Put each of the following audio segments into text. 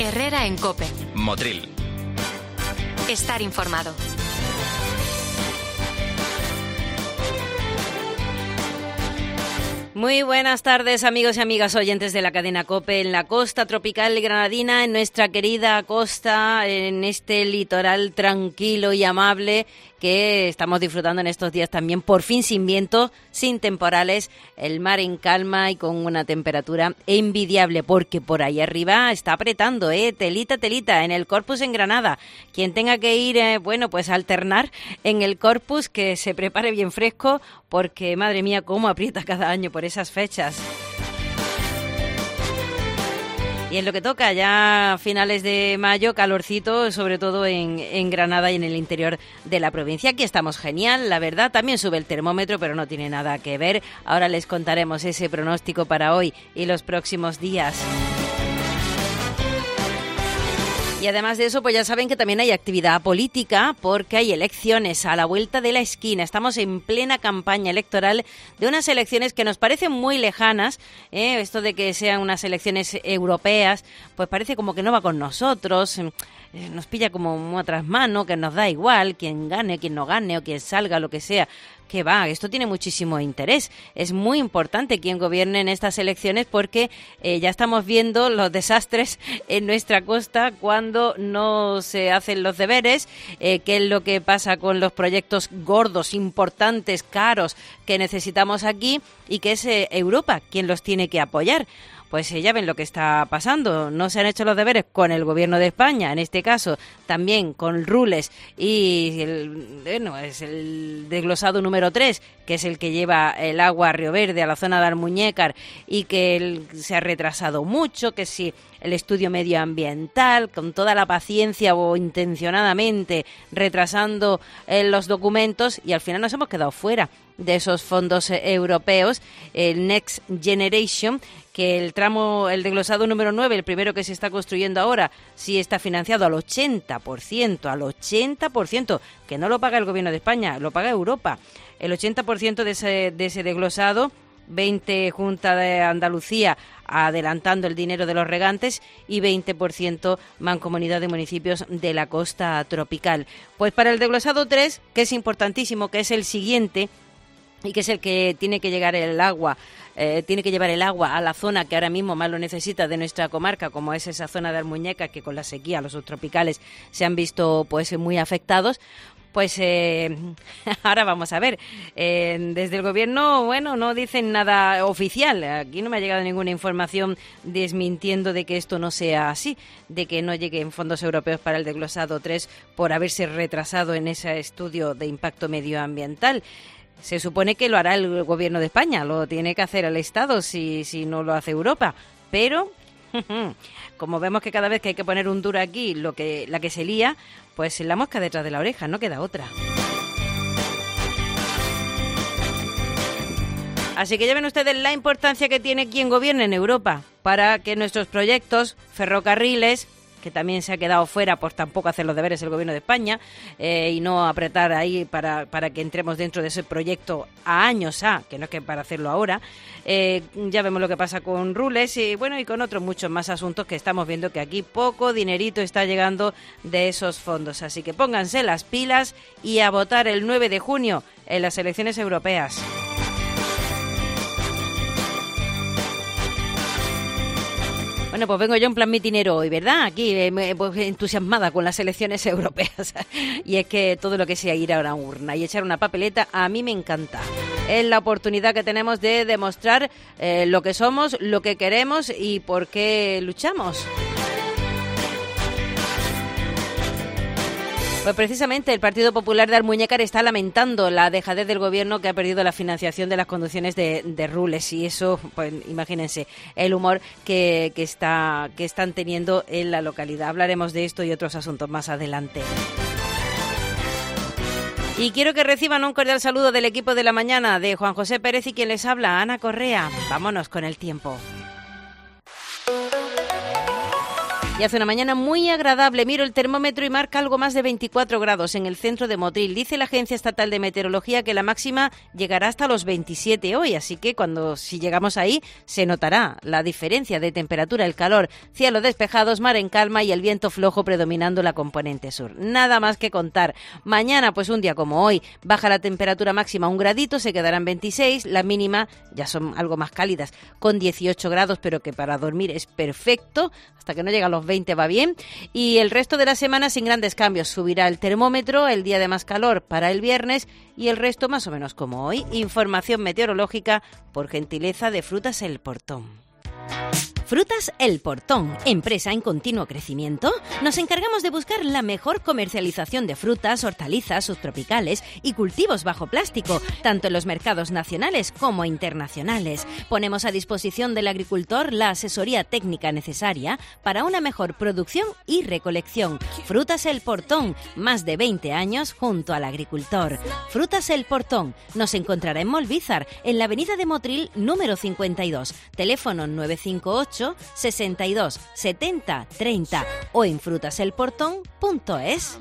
Herrera en COPE. Motril. Estar informado. Muy buenas tardes, amigos y amigas oyentes de la cadena COPE en la costa tropical granadina, en nuestra querida costa, en este litoral tranquilo y amable que estamos disfrutando en estos días también, por fin sin viento, sin temporales, el mar en calma y con una temperatura envidiable, porque por ahí arriba está apretando, telita, en el Corpus en Granada. Quien tenga que ir, pues alternar en el Corpus, que se prepare bien fresco, porque madre mía, cómo aprieta cada año por esas fechas. Y es lo que toca, ya a finales de mayo, calorcito, sobre todo en Granada y en el interior de la provincia. Aquí estamos genial, la verdad, también sube el termómetro, pero no tiene nada que ver. Ahora les contaremos ese pronóstico para hoy y los próximos días. Y además de eso, pues ya saben que también hay actividad política porque hay elecciones a la vuelta de la esquina. Estamos en plena campaña electoral de unas elecciones que nos parecen muy lejanas. Esto de que sean unas elecciones europeas, pues parece como que no va con nosotros. Nos pilla como muy atrás mano, que nos da igual quién gane, quién no gane o quién salga, lo que sea. Que va, esto tiene muchísimo interés. Es muy importante quién gobierne en estas elecciones porque ya estamos viendo los desastres en nuestra costa cuando no se hacen los deberes, qué es lo que pasa con los proyectos gordos, importantes, caros que necesitamos aquí y que es Europa quien los tiene que apoyar. Pues ya ven lo que está pasando. No se han hecho los deberes con el gobierno de España, en este caso también con Rules y es el desglosado número 3, que es el que lleva el agua a Río Verde, a la zona de Almuñécar, y que se ha retrasado mucho, que si el estudio medioambiental, con toda la paciencia o intencionadamente retrasando los documentos, y al final nos hemos quedado fuera de esos fondos europeos, el Next Generation, que el desglosado número 9, el primero que se está construyendo ahora, sí está financiado al 80%, que no lo paga el gobierno de España, lo paga Europa. El 80% de ese desglosado, 20 Junta de Andalucía adelantando el dinero de los regantes y 20% Mancomunidad de Municipios de la Costa Tropical. Pues para el desglosado 3, que es importantísimo, que es el siguiente, y que es el que tiene que llegar el agua, tiene que llevar el agua a la zona que ahora mismo más lo necesita de nuestra comarca, como es esa zona de Almuñécar, que con la sequía, los subtropicales se han visto pues muy afectados. Pues ahora vamos a ver, desde el gobierno, no dicen nada oficial, aquí no me ha llegado ninguna información desmintiendo de que esto no sea así, de que no lleguen fondos europeos para el desglosado 3 por haberse retrasado en ese estudio de impacto medioambiental. Se supone que lo hará el gobierno de España, lo tiene que hacer el Estado si no lo hace Europa, pero como vemos que cada vez que hay que poner un duro aquí, la que se lía, pues la mosca detrás de la oreja, no queda otra. Así que ya ven ustedes la importancia que tiene quien gobierne en Europa para que nuestros proyectos, ferrocarriles, que también se ha quedado fuera por tampoco hacer los deberes el gobierno de España y no apretar ahí para que entremos dentro de ese proyecto a años que no es que para hacerlo ahora. Ya vemos lo que pasa con Rules y con otros muchos más asuntos que estamos viendo que aquí poco dinerito está llegando de esos fondos. Así que pónganse las pilas y a votar el 9 de junio en las elecciones europeas. Bueno, pues vengo yo en plan mitinero hoy, ¿verdad? Aquí pues, entusiasmada con las elecciones europeas. Y es que todo lo que sea ir a una urna y echar una papeleta, a mí me encanta. Es la oportunidad que tenemos de demostrar lo que somos, lo que queremos y por qué luchamos. Pues precisamente el Partido Popular de Almuñécar está lamentando la dejadez del gobierno que ha perdido la financiación de las conducciones de Rules y eso, pues imagínense, el humor que están teniendo en la localidad. Hablaremos de esto y otros asuntos más adelante. Y quiero que reciban un cordial saludo del equipo de la mañana de Juan José Pérez y quien les habla, Ana Correa. Vámonos con el tiempo. Y hace una mañana muy agradable. Miro el termómetro y marca algo más de 24 grados en el centro de Motril. Dice la Agencia Estatal de Meteorología que la máxima llegará hasta los 27 hoy, así que si llegamos ahí se notará la diferencia de temperatura, el calor, cielo despejados, mar en calma y el viento flojo predominando la componente sur. Nada más que contar. Mañana, pues un día como hoy, baja la temperatura máxima 1 gradito, se quedarán 26, la mínima ya son algo más cálidas, con 18 grados, pero que para dormir es perfecto, hasta que no llega a los 20 va bien, y el resto de la semana sin grandes cambios. Subirá el termómetro, el día de más calor para el viernes y el resto más o menos como hoy. Información meteorológica por gentileza de Frutas El Portón. Frutas El Portón, empresa en continuo crecimiento. Nos encargamos de buscar la mejor comercialización de frutas, hortalizas, subtropicales y cultivos bajo plástico, tanto en los mercados nacionales como internacionales. Ponemos a disposición del agricultor la asesoría técnica necesaria para una mejor producción y recolección. Frutas El Portón, más de 20 años junto al agricultor. Frutas El Portón, nos encontrará en Molvízar, en la avenida de Motril, número 52, teléfono 958 62 70 30 o en frutaselportón.es.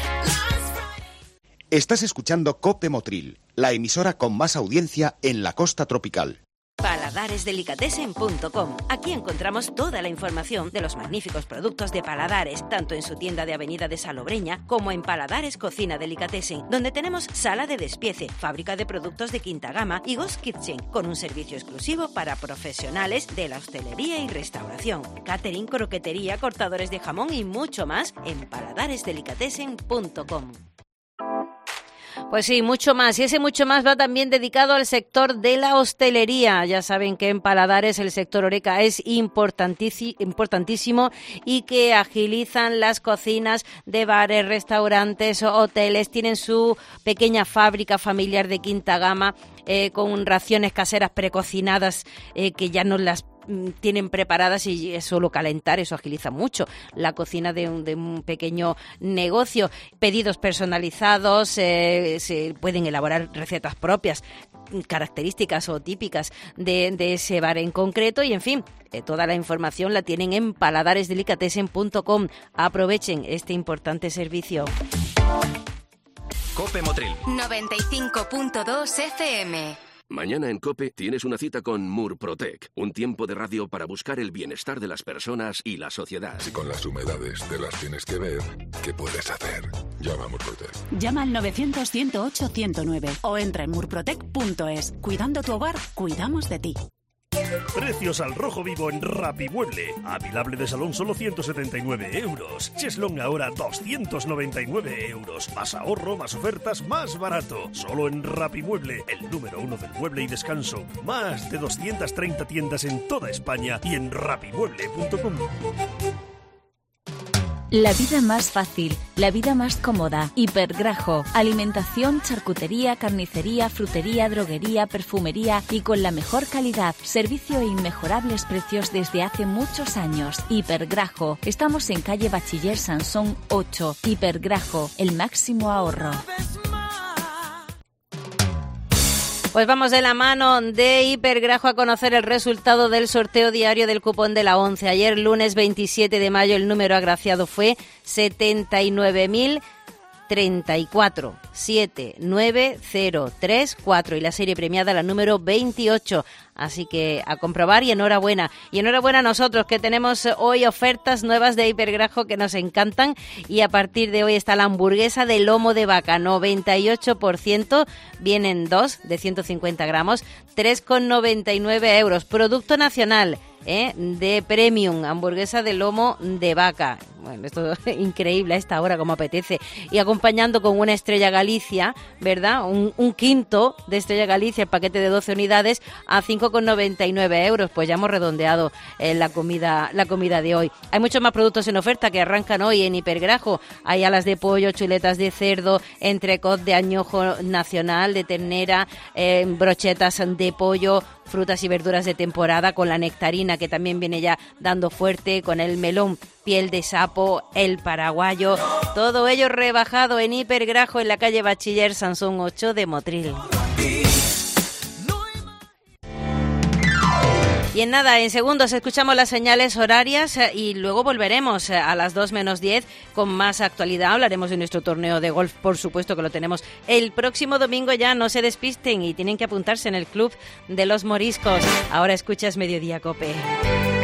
Estás escuchando COPE Motril, la emisora con más audiencia en la costa tropical. Paladaresdelicatessen.com. Aquí encontramos toda la información de los magníficos productos de Paladares, tanto en su tienda de Avenida de Salobreña como en Paladares Cocina Delicatessen, donde tenemos sala de despiece, fábrica de productos de quinta gama y Ghost Kitchen, con un servicio exclusivo para profesionales de la hostelería y restauración, catering, croquetería, cortadores de jamón y mucho más en paladaresdelicatessen.com. Pues sí, mucho más. Y ese mucho más va también dedicado al sector de la hostelería. Ya saben que en Paladares el sector Horeca es importantísimo y que agilizan las cocinas de bares, restaurantes, hoteles. Tienen su pequeña fábrica familiar de quinta gama con raciones caseras precocinadas que ya no las tienen preparadas y es solo calentar, eso agiliza mucho la cocina de un pequeño negocio. Pedidos personalizados, se pueden elaborar recetas propias, características o típicas de ese bar en concreto y, en fin, toda la información la tienen en paladaresdelicatessen.com. Aprovechen este importante servicio. COPE Motril 95.2 FM. Mañana en COPE tienes una cita con Murprotec, un tiempo de radio para buscar el bienestar de las personas y la sociedad. Si con las humedades te las tienes que ver, ¿qué puedes hacer? Llama a Murprotec. Llama al 900-108-109 o entra en murprotec.es. Cuidando tu hogar, cuidamos de ti. Precios al rojo vivo en Rapimueble. Avilable de salón solo 179 euros. Cheslong ahora 299 euros. Más ahorro, más ofertas, más barato. Solo en Rapimueble, el número 1 del mueble y descanso. Más de 230 tiendas en toda España y en rapimueble.com. La vida más fácil, la vida más cómoda. Hipergrajo. Alimentación, charcutería, carnicería, frutería, droguería, perfumería y con la mejor calidad. Servicio e inmejorables precios desde hace muchos años. Hipergrajo. Estamos en calle Bachiller Sansón 8. Hipergrajo. El máximo ahorro. Pues vamos de la mano de Hipergrajo a conocer el resultado del sorteo diario del cupón de la 11. Ayer, lunes 27 de mayo, el número agraciado fue 79.034, 79034 y la serie premiada la número 28. Así que a comprobar y enhorabuena. Y enhorabuena a nosotros que tenemos hoy ofertas nuevas de Hipergrajo que nos encantan. Y a partir de hoy está la hamburguesa de lomo de vaca, 98%. Vienen 2 de 150 gramos, 3,99 euros. Producto nacional, de premium, hamburguesa de lomo de vaca. Bueno, esto es increíble a esta hora, como apetece. Y acompañando con una Estrella Galicia, ¿verdad? Un quinto de Estrella Galicia, el paquete de 12 unidades, a 5,99 euros. Pues ya hemos redondeado la comida de hoy. Hay muchos más productos en oferta que arrancan hoy en Hipergrajo. Hay alas de pollo, chuletas de cerdo, entrecot de añojo nacional, de ternera, brochetas de pollo, frutas y verduras de temporada, con la nectarina que también viene ya dando fuerte, con el melón, piel de sapo, el paraguayo, todo ello rebajado en Hipergrajo en la calle Bachiller Sansón 8 de Motril. Y en nada, en segundos escuchamos las señales horarias y luego volveremos a las 2 menos 10 con más actualidad. Hablaremos de nuestro torneo de golf, por supuesto que lo tenemos el próximo domingo ya. No se despisten y tienen que apuntarse en el Club de los Moriscos. Ahora escuchas Mediodía Cope.